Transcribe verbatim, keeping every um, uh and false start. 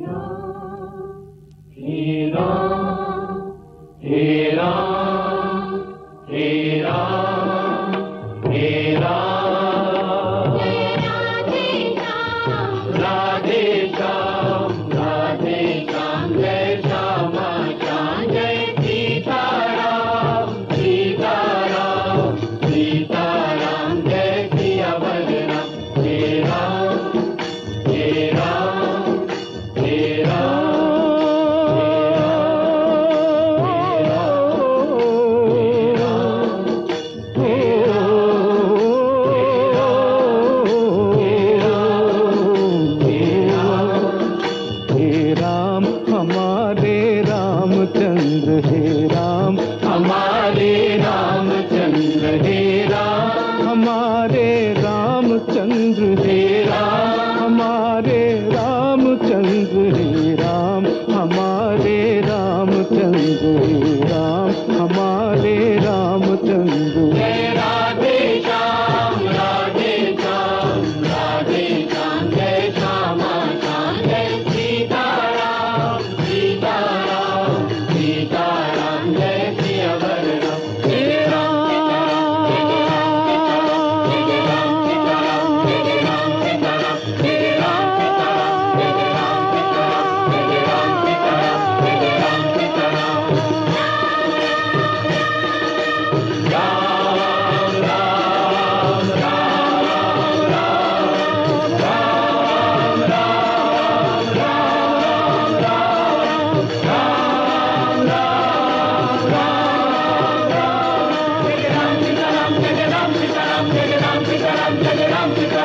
He Ram, He Ram, He Ram, He Ram. Radhe Shyam, Radhe Shyam, Jai Shyama Shyam, Jai Sita Ram, Sita Ram, Sita Ram, Jai Siya Balaram. He Ram, He Ram, He Ram. हमारे रामचंद्र हे राम, हमारे रामचंद्र हे राम, हमारे रामचंद्र हे राम, हमारे रामचंद्र हे राम, हमारे रामचंद्र हे राम, हमारे रामचंद्र। जय राधे श्याम, राधे श्याम, राधे श्याम, जय श्यामा श्याम, जय सीता राम, सीता राम, सीता राम, जय सिया बलराम। हे Ram, Ram, Ram, Ram, Ram, Ram, Ram, Ram, Ram, Ram, Ram, Ram, Ram, Ram, Ram,